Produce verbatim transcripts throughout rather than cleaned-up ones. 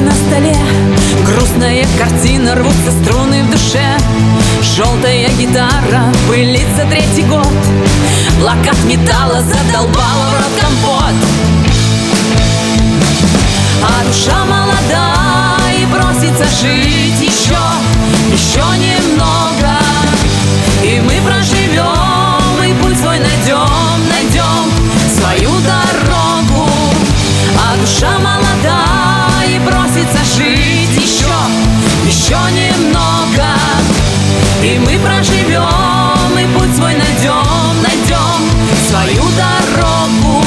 на столе, грустная картина, рвутся струны в душе. Желтая гитара, пылится третий год, плакат металла задолбал в рот компот. А душа молода и просится жить еще, еще немного, и мы проживем, и путь свой найдем, найдем свою дорогу. А душа молода и просится жить еще, еще немного, и мы проживем, и путь свой найдем, найдем свою дорогу.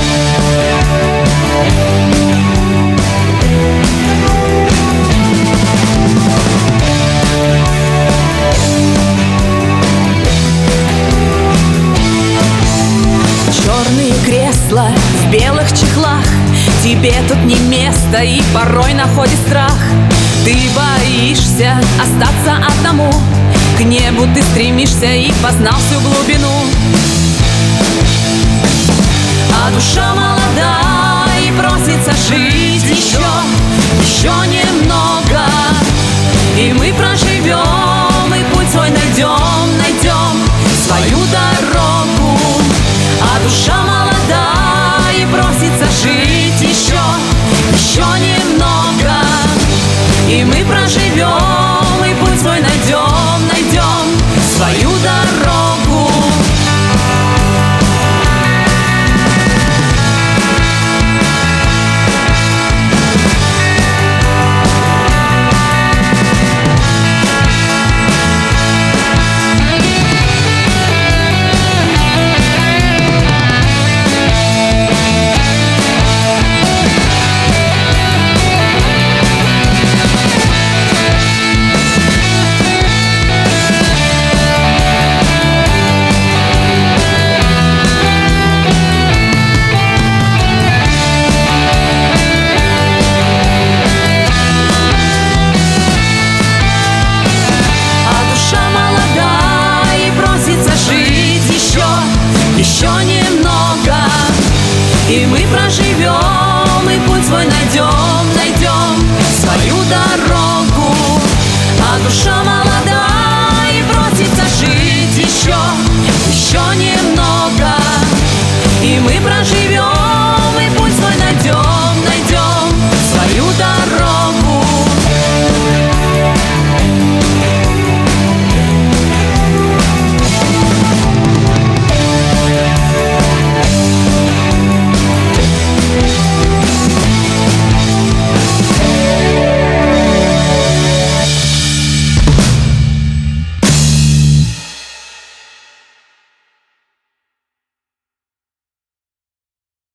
Черные кресла в белых чехлах, тебе тут не место, и порой находит страх. Ты боишься остаться одному, к небу ты стремишься и познал всю глубину. А душа молода и просится жить еще, еще немного, и мы проживем, и путь свой найдем, найдем свою дорогу. А душа молода и просится жить еще, еще немного, и мы проживем, и путь свой найдем, найдем свою дорогу. Еще немного, и мы проживем, и путь свой найдем, найдем свою дорогу. А душа